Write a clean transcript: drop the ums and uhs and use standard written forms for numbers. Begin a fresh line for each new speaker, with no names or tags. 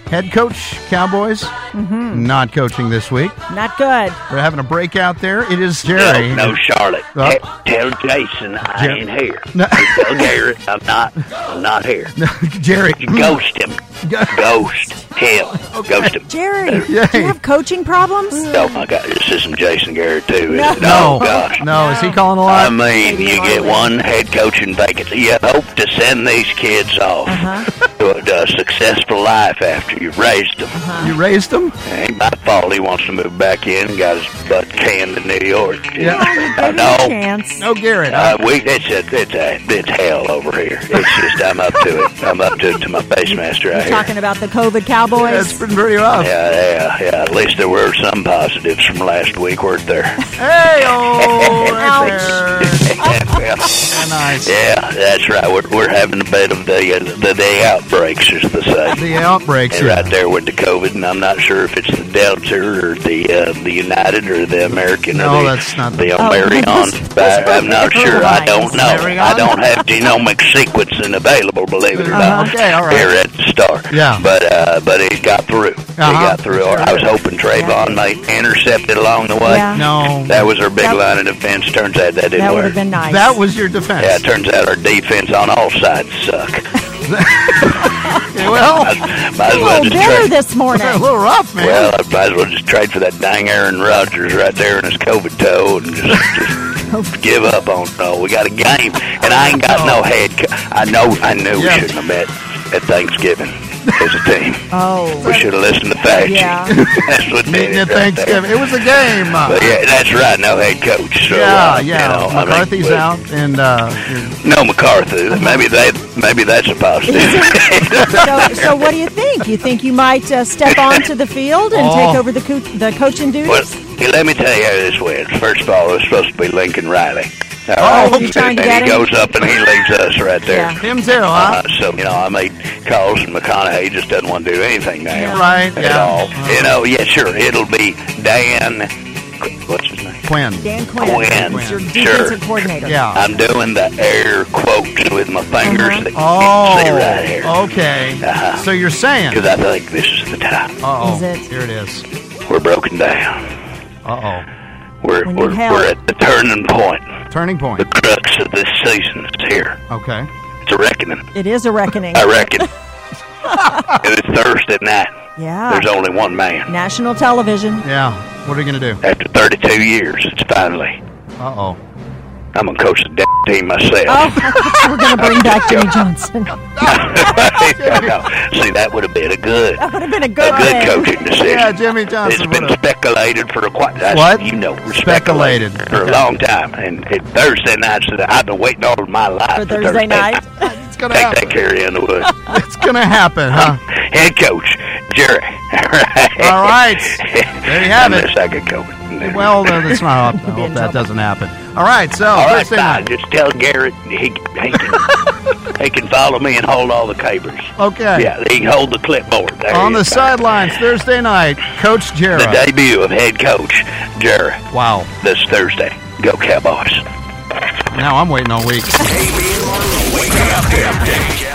Head coach, Cowboys, not coaching this week.
Not good.
We're having a breakout there. It is Jerry.
No, Charlotte.
Oh.
Tell Jason I ain't here.
No.
Tell Garrett I'm not here.
Jerry.
Ghost him. Ghost him. Ghost him.
Jerry,
Yeah.
do you have coaching problems?
Oh my God, this is some Jason Garrett too.
No.
Isn't it? Oh
No.
gosh.
No, is he calling a
I
lot?
mean, you get one head coaching vacancy. You hope to send these kids off to a successful life after you've raised them.
You raised him?
Ain't my fault he wants to move back in and got his butt canned in New York.
Yeah.
Give him a chance.
No, Garrett.
It's hell over here. It's just I'm up to it. I'm up to my face master out here.
Talking about the COVID Cowboys.
It's been pretty rough.
Yeah. At least there were some positives from last week, weren't there?
Hey, right there.
Yeah,
Nice.
yeah, that's right. We're having a bit of the outbreaks, as they say.
The outbreaks.
And right there with the COVID, and I'm not sure if it's the Delta or the United or the American.
No,
or
that's not
the
the-
Omarion. But I'm not sure. I don't know.
Omarion?
I don't have genomic sequencing available, believe it or not.
Okay, all right.
Here at the Star.
Yeah.
But it got through. It got through. I was hoping Trayvon might intercept it along the way.
Yeah.
No.
That was our big line of defense. Turns out that didn't
That would
work.
have been nice.
That was your defense.
Yeah, it turns out our defense on all sides suck.
Well,
Might as
a
well
little
just
bitter
trade.
this morning.
a little rough, man.
Well, I might as well just trade for that dang Aaron Rodgers right there in his COVID toe and just give up on it. No, we got a game, and I ain't got no head. I knew we
Yeah.
shouldn't have met at Thanksgiving as a team.
Oh.
We should have listened to Fauci.
Yeah.
That's what
Meeting
did
at
it right
Thanksgiving.
there.
It was a game.
But yeah, that's right. No head coach. So,
yeah.
You know, I mean,
McCarthy's
but-
out, and
No McCarthy. Maybe that's a positive.
So what do you think? You think you might step onto the field and take over the coaching duties?
Well, let me tell you how this went. First of all, it was supposed to be Lincoln Riley.
Oh,
you trying to
and
get
he
him?
goes up and he leaves us right there.
Yeah.
him too, huh?
So, I made calls, and McConaughey just doesn't want to do anything now.
Right,
At
yeah.
all. Yeah, sure. It'll be Dan, what's his name?
Quinn.
Dan Quinn.
Quinn.
Is your
Sure.
defensive coordinator.
Yeah.
I'm doing the air quotes with my fingers that you
Oh,
can see right here.
okay.
Uh-huh.
So you're saying?
Because I think this is the time.
Uh-oh.
Is it?
Here it is.
We're broken down.
Uh-oh.
We're
We need help.
we're at the turning point.
Turning
The
point.
crux of this season is here.
Okay.
It's a reckoning.
It is a reckoning.
I reckon. And it's Thursday night.
Yeah.
There's only one man.
National television.
Yeah. What are you going to do?
After 32 years, it's finally.
Uh-oh.
I'm going to coach the team myself.
Oh, I thought you were going to bring back Jimmy Johnson.
No. See, that would have been a good
That would have been a good thing.
coaching decision.
Yeah, Jimmy
It's
Johnson.
been speculated for
What?
speculated
Speculated.
for a long time. And Thursday nights, I've been waiting all my life
For Thursday night.
It's going to
Take that
happen.
Carrie Underwood.
It's going to happen, huh?
Head coach, Jerry.
All right. There you have it.
Unless I get COVID.
Well, that's not. I hope that doesn't happen. All right, so
All right,
Thursday
fine.
night.
Just tell Garrett he can follow me and hold all the capers.
Okay.
Yeah, he can hold the clipboard. There
On
he
the
is.
sidelines Thursday night, Coach Jarrett.
The debut of head coach Jerry
Wow.
this Thursday. Go Cowboys.
Now I'm waiting all week.
KB and Marley Wake Up Update.